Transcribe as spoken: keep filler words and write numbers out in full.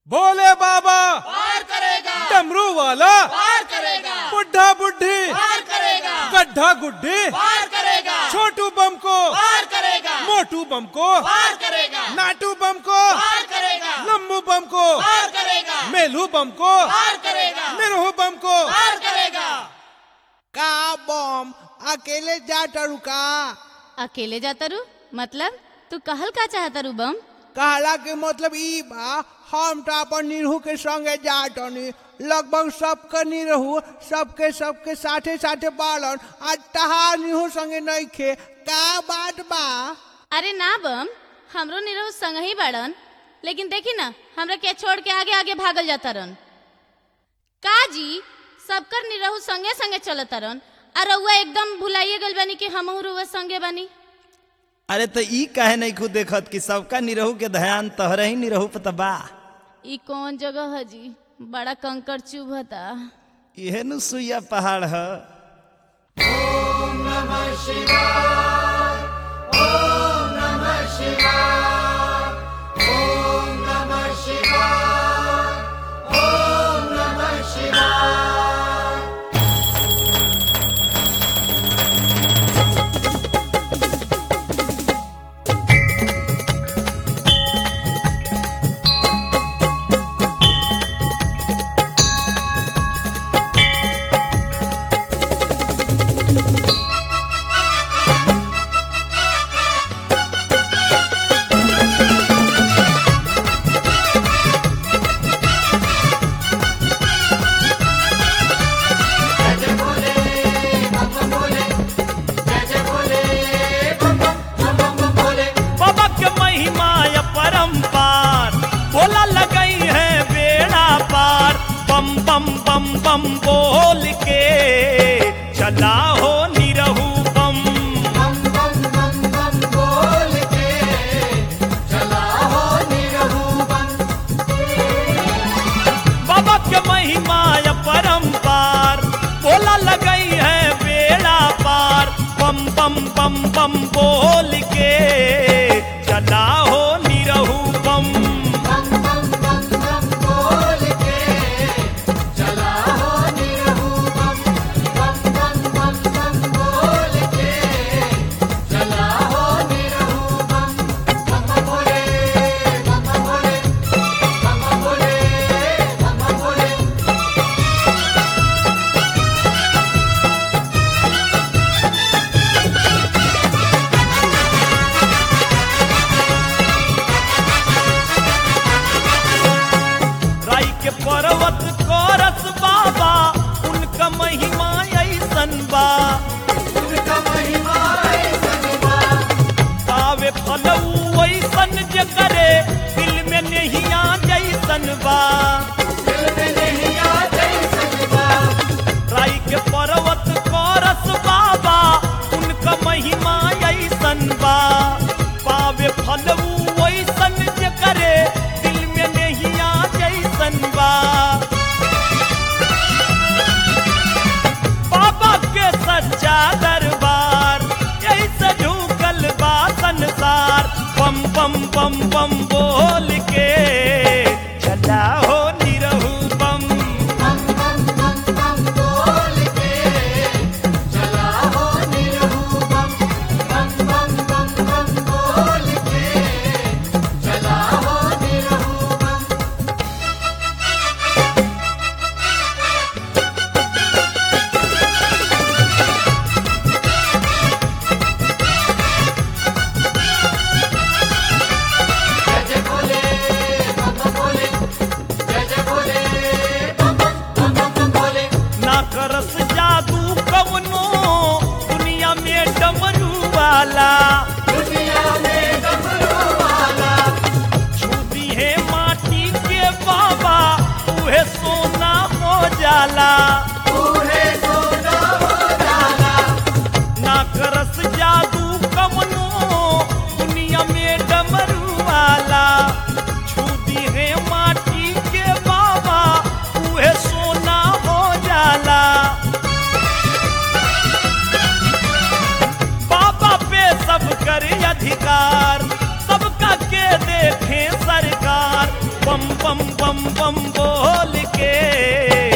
भोले बाबा पार करेगा, डमरू वाला पार करेगा, बुढ़ा बुढ़ी पार करेगा, गड्ढा गुड्ढी पार करेगा, छोटू बम को पार करेगा, मोटू बम को पार करेगा, नाटू बम को पार करेगा, लम्बू बम को पार करेगा, मेलू बम को पार करेगा, निरहू बम को पार करेगा। का बम अकेले जाता रुका अकेले जाता रू मतलब तू कहल का चाहता रू बम? कहला के मतलब ई बा हम तो अपन निरहू के संगे जाटनी लगभग सबके निरहू सबके सबके साथे साथे बालन आज तहार निरहू संगे नहीं खे का बात बा। अरे ना बम, हमरो निरहु संग ही बाड़न, लेकिन देखी ना हमरा के छोड़ के आगे आगे भागल जाता रन। का जी सबकर निरहु संगे संगे चलता रन और रउआ एकदम भुलाइए गल बानी कि हमहू रुआ संगे बानी। अरे तो ई काहे नहीं खुद देखत कि सबका निरहू के ध्यान तोहरे ही निरहू पता बा। ई कौन जगह है जी, बड़ा कंकड़ चुभता। इहे नु सुइया पहाड़ है। बम बम बम बोल के चला हो निरहू बम, बम बम बम बम बोल के चला हो निरहू बम। बाबा के महिमा परम्पार बोला लगई है बेड़ा पार। बम बम बम बम बोल के चला हो निरहू बम, बम बम बम बम बोल के चला हो निरहू बम। बम बम बम बम बोल के चला हो निरहू बम। बम बोले बम बोले बम बोले बम बोले। राई के पर्वत कोरस बाबा उनका महिमा ऐसन बा। उनका महिमा ऐसन बा, पावे फलऊ ऐसन जे करे दिल में नहिया जैसन बा। दिल में नहिया जैसन बा। राई के पर्वत कोरस बाबा उनका महिमा ऐसन बा। पावे फलऊ ऐसन जे करे दिल में नहिया जैसन बा। बाबा के सच्चा दरबार यही से झुकल बा संसार। बम बम बम बम बोल के चला हो निरहू बम, बम बम बम बम बोल के चला हो निरहू बम। बम बम बम बम बोल के चला हो निरहू बम। जय जय भोले बम बोले, जय जय भोले बम बम बम बम बोले। ना करस जादू कवनो दुनिया में डमरू वाला। दुनिया में डमरू वाला, छूती है माटी के बाबा उहे सोना हो जाला। तूहे सोना हो जाला। ना करस जादू कवनो दुनिया में डमरू वाला। छूती है माटी के बाबा उहे सोना हो जाला। बाबा पे सब कर अधिकार सबका के देखे सरकार। बम बम बम बम बोल के